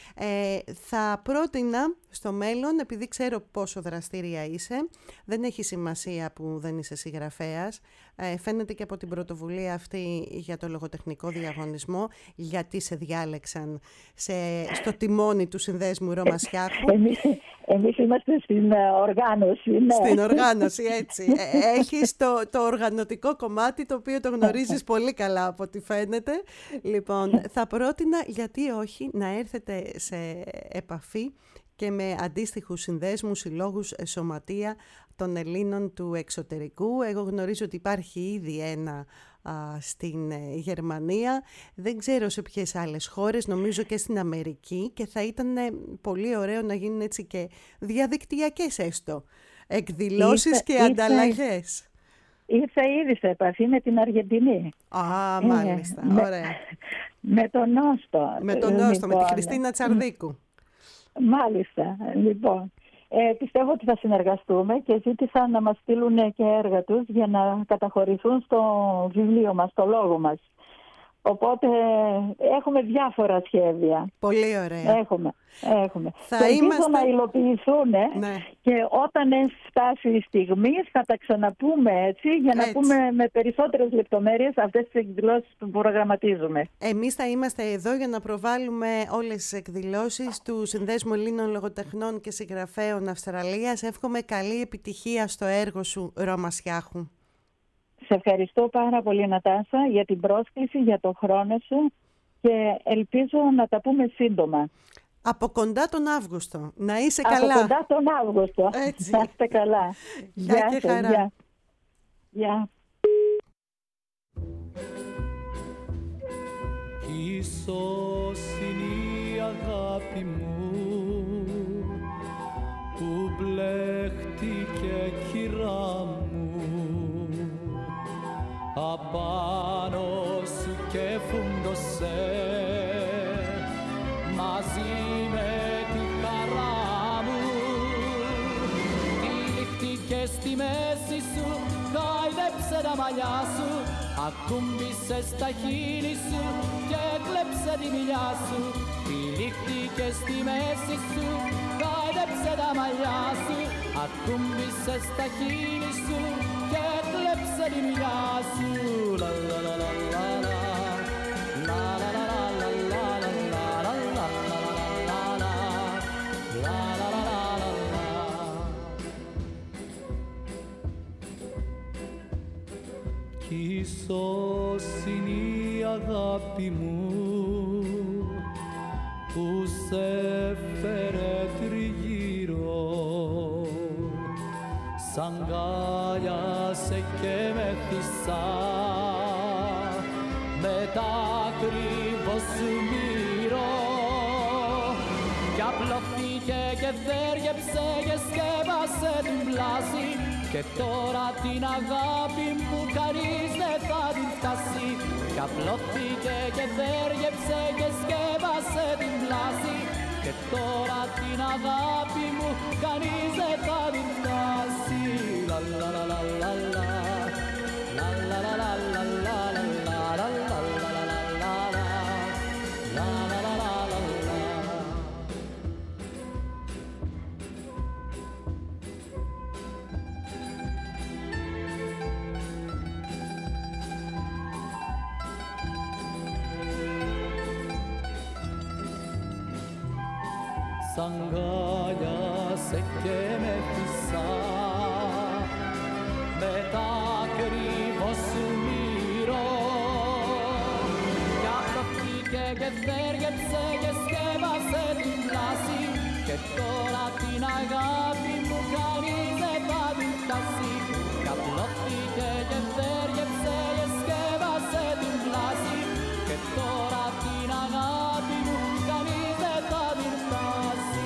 Θα πρότεινα στο μέλλον, επειδή ξέρω πόσο δραστήρια είσαι, δεν έχει σημασία που δεν είσαι συγγραφέας, φαίνεται και από την πρωτοβουλία αυτή για το λογοτεχνικό διαγωνισμό, γιατί σε διάλεξαν στο τιμόνι του Συνδέσμου Ρώμα Σιάχου. Εμείς είμαστε στην οργάνωση. Ναι. Στην οργάνωση, έτσι. Έχεις το οργανωτικό κομμάτι, το οποίο το γνωρίζεις πολύ καλά από ό,τι φαίνεται. Λοιπόν, θα πρότεινα, γιατί όχι, να έρθετε σε επαφή και με αντίστοιχους συνδέσμους, συλλόγους, σωματεία των Ελλήνων του εξωτερικού. Εγώ γνωρίζω ότι υπάρχει ήδη ένα στην Γερμανία, δεν ξέρω σε ποιες άλλες χώρες, νομίζω και στην Αμερική, και θα ήταν πολύ ωραίο να γίνουν έτσι και διαδικτυακές έστω εκδηλώσεις και ανταλλαγές. Ήρθα ήδη σε επαφή με την Αργεντινή. Μάλιστα, ωραία. Με τον Νόστο. Με τον Νόστο, με τη Χριστίνα Τσαρδίκου. Μάλιστα, λοιπόν. Πιστεύω ότι θα συνεργαστούμε και ζήτησα να μας στείλουν και έργα τους για να καταχωρηθούν στο βιβλίο μας, στο λόγο μας. Οπότε έχουμε διάφορα σχέδια. Πολύ ωραία. Έχουμε. Θα ελπίζω να υλοποιηθούν και όταν φτάσει η στιγμή θα τα ξαναπούμε έτσι για να πούμε με περισσότερες λεπτομέρειες αυτές τις εκδηλώσεις που προγραμματίζουμε. Εμείς θα είμαστε εδώ για να προβάλλουμε όλες τις εκδηλώσεις του Συνδέσμου Ελλήνων Λογοτεχνών και Συγγραφέων Αυστραλίας. Εύχομαι καλή επιτυχία στο έργο σου, Ρώμα Σιάχου. Σε ευχαριστώ πάρα πολύ, Νατάσα, για την πρόσκληση, για το χρόνο σου και ελπίζω να τα πούμε σύντομα. Από κοντά τον Αύγουστο. Να είσαι καλά. Από κοντά τον Αύγουστο. Έτσι. Να είστε καλά. Γεια και χαρά. Γεια. Ίσως είναι η αγάπη μου που μπλέχτηκε, κυρά μου, απάνω σου και φούντωσε μαζί με τη χαρά μου. Τυλίχτηκε στη μέση σου, χάιδεψε τα μαλλιά σου, ακούμπησε στα χείλη σου και κλέψε τη μιλιά σου. Τυλίχτηκε στη μέση σου, χάιδεψε τα μαλλιά σου, ακούμπησε στα χείλη σου και κλέψε τη μιλιά σου. Λα λα λα λα λα λα. La la la la la la la la la la la la. Κι ίσως είναι η αγάπη μου που σε φέρε τριγύρω, σ' αγκάλιασε και με θυσά τα ακριβώς σου μυρώ. Κι απλώθηκε και θέργεψε και σκέπασε την πλάση, και τώρα την αγάπη μου κανείς δεν θα την φτάσει. Κι απλώθηκε και θέργεψε και σκέπασε την πλάση, και τώρα την αγάπη μου κανείς δεν θα την φτάσει. Λα λα λα λα λα λα, λα λα λα λα λα λα λα λα λα λα λα λα λα. Σ' αγκάλιασε και με φυσά με τα ακριβώς σου μυρώ. Κι απλώθηκε και θέργεψε και σκέπασε την πλάση, και τώρα την αγάπη μου κανείς δεν θα την φτάσει. Κι απλώθηκε και θέργεψε και σκέπασε την πλάση, και τώρα την αγάπη μου κανείς δεν θα την φτάσει.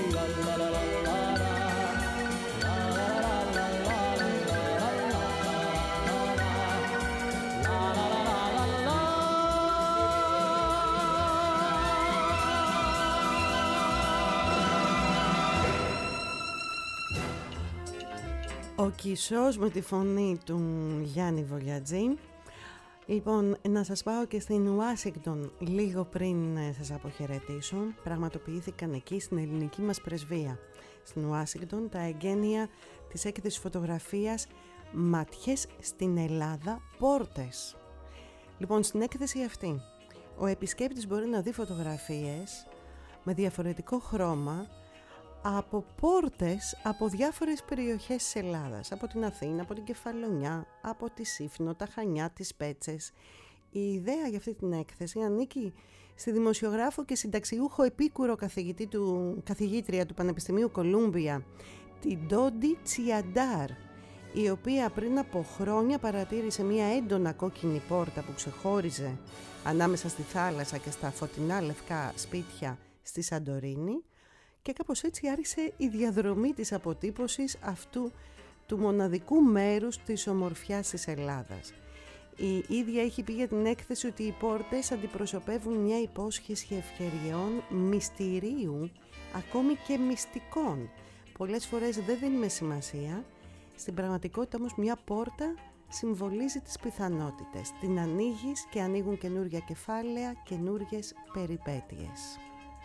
Ο Κισός με τη φωνή του Γιάννη Βολιατζή. Λοιπόν, να σας πάω και στην Ουάσιγκτον λίγο πριν σας αποχαιρετήσω. Πραγματοποιήθηκαν εκεί στην ελληνική μας πρεσβεία στην Ουάσιγκτον τα εγγένεια της έκθεσης φωτογραφίας «Ματιές στην Ελλάδα, πόρτες». Λοιπόν, στην έκθεση αυτή ο επισκέπτης μπορεί να δει φωτογραφίες με διαφορετικό χρώμα από πόρτες από διάφορες περιοχές της Ελλάδας, από την Αθήνα, από την Κεφαλονιά, από τη Σύφνο, τα Χανιά, τις Πέτσες. Η ιδέα για αυτή την έκθεση ανήκει στη δημοσιογράφο και συνταξιούχο επίκουρο καθηγήτρια του Πανεπιστημίου Κολούμπια, την Ντόντι Τσιαντάρ, η οποία πριν από χρόνια παρατήρησε μια έντονα κόκκινη πόρτα που ξεχώριζε ανάμεσα στη θάλασσα και στα φωτεινά λευκά σπίτια στη Σαντορίνη, και κάπως έτσι άρχισε η διαδρομή της αποτύπωσης αυτού του μοναδικού μέρους της ομορφιάς της Ελλάδας. Η ίδια έχει πει για την έκθεση ότι οι πόρτες αντιπροσωπεύουν μια υπόσχεση ευκαιριών, μυστηρίου, ακόμη και μυστικών. Πολλές φορές δεν δίνουμε σημασία. Στην πραγματικότητα όμως μια πόρτα συμβολίζει τις πιθανότητες. Την ανοίγεις και ανοίγουν καινούργια κεφάλαια, καινούργιες περιπέτειες.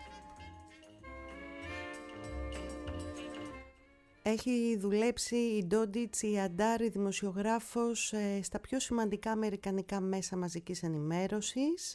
Έχει δουλέψει η Ντόντι Τσιαντάρ, δημοσιογράφος, στα πιο σημαντικά αμερικανικά μέσα μαζικής ενημέρωσης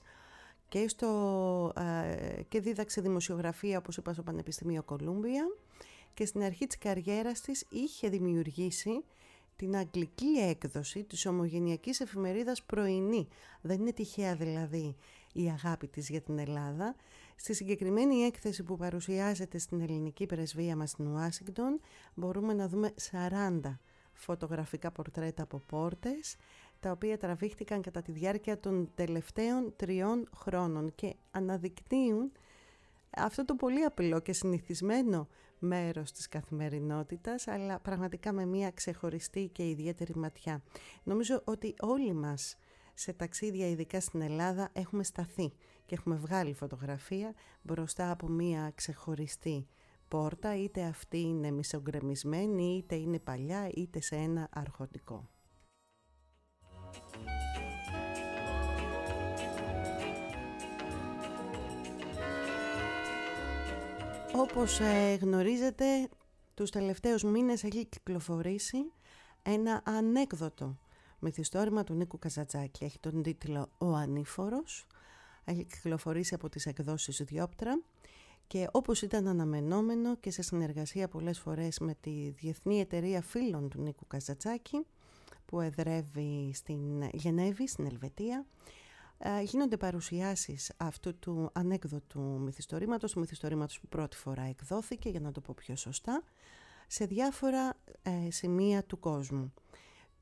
και δίδαξε δημοσιογραφία, όπως είπα, στο Πανεπιστημίο Κολούμπια, και στην αρχή της καριέρας της είχε δημιουργήσει την αγγλική έκδοση της ομογενειακής εφημερίδας Πρωινή. Δεν είναι τυχαία δηλαδή η αγάπη της για την Ελλάδα. Στη συγκεκριμένη έκθεση που παρουσιάζεται στην ελληνική πρεσβεία μας στην Ουάσιγκτον μπορούμε να δούμε 40 φωτογραφικά πορτρέτα από πόρτες, τα οποία τραβήχτηκαν κατά τη διάρκεια των τελευταίων 3 χρόνων και αναδεικνύουν αυτό το πολύ απλό και συνηθισμένο μέρος της καθημερινότητας, αλλά πραγματικά με μια ξεχωριστή και ιδιαίτερη ματιά. Νομίζω ότι όλοι μας σε ταξίδια, ειδικά στην Ελλάδα, έχουμε σταθεί και έχουμε βγάλει φωτογραφία μπροστά από μια ξεχωριστή πόρτα, είτε αυτή είναι μισογκρεμισμένη, είτε είναι παλιά, είτε σε ένα αρχοντικό. Όπως γνωρίζετε, τους τελευταίους μήνες έχει κυκλοφορήσει ένα ανέκδοτο μυθιστόρημα του Νίκου Καζαντζάκη. Έχει τον τίτλο «Ο Ανήφορος». Έχει κυκλοφορήσει από τις εκδόσεις Διόπτρα και όπως ήταν αναμενόμενο και σε συνεργασία πολλές φορές με τη Διεθνή Εταιρεία Φίλων του Νίκου Καζαντζάκη που εδρεύει στην Γενέβη, στην Ελβετία, γίνονται παρουσιάσεις αυτού του ανέκδοτου μυθιστορήματος, του μυθιστορήματος που πρώτη φορά εκδόθηκε, για να το πω πιο σωστά, σε διάφορα σημεία του κόσμου.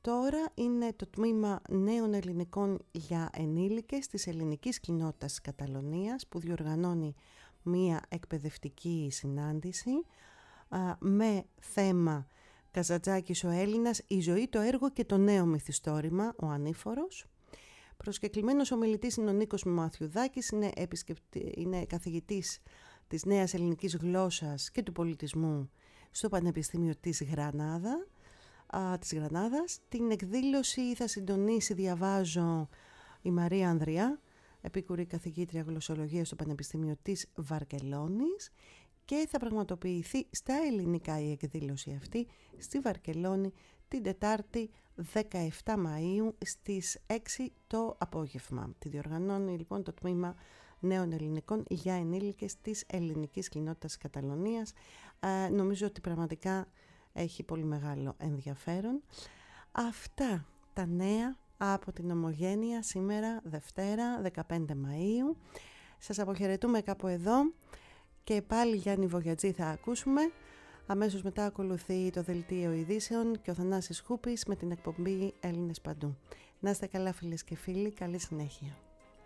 τώρα είναι το τμήμα νέων ελληνικών για ενήλικες της ελληνικής κοινότητας Καταλωνίας, που διοργανώνει μία εκπαιδευτική συνάντηση με θέμα Καζαντζάκης ο Έλληνας, η ζωή, το έργο και το νέο μυθιστόρημα, ο Ανήφορος. Προσκεκλημένος ομιλητής είναι ο Νίκος Μαθιουδάκης, είναι καθηγητής της νέας ελληνικής γλώσσας και του πολιτισμού στο Πανεπιστήμιο της Γρανάδας. Την εκδήλωση θα συντονίσει, διαβάζω, η Μαρία Ανδριά, επίκουρη καθηγήτρια γλωσσολογίας στο Πανεπιστήμιο της Βαρκελόνης, και θα πραγματοποιηθεί στα ελληνικά η εκδήλωση αυτή στη Βαρκελόνη την Τετάρτη 17 Μαΐου στις 6 το απόγευμα. Τη διοργανώνει λοιπόν το τμήμα νέων ελληνικών για ενήλικες της ελληνικής κοινότητας Καταλωνίας. Νομίζω ότι πραγματικά έχει πολύ μεγάλο ενδιαφέρον. Αυτά τα νέα από την Ομογένεια σήμερα, Δευτέρα 15 Μαΐου. Σας αποχαιρετούμε κάπου εδώ και πάλι Γιάννη Βογιατζή θα ακούσουμε. Αμέσως μετά ακολουθεί το Δελτίο Ειδήσεων και ο Θανάσης Χούπης με την εκπομπή Έλληνες Παντού. Να είστε καλά φίλες και φίλοι, καλή συνέχεια.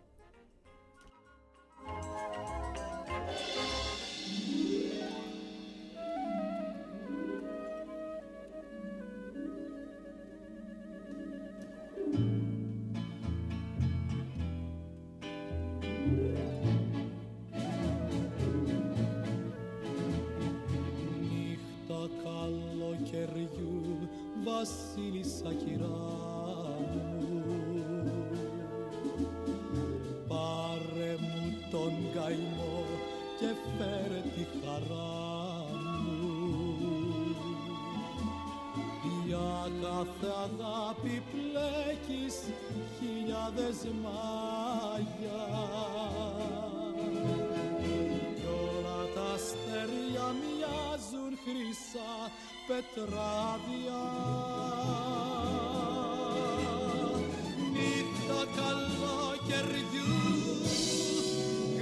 Βασίλισσα κυρά μου, πάρε μου τον καημό και φέρε τη χαρά μου. Για κάθε αγάπη πλέκεις χιλιάδες μάγια κι όλα τα αστέρια μοιάζουν χρυσά πετράδια. Νύχτα καλοκαιριού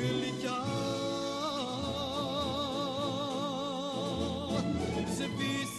γλυκιά, σβήσει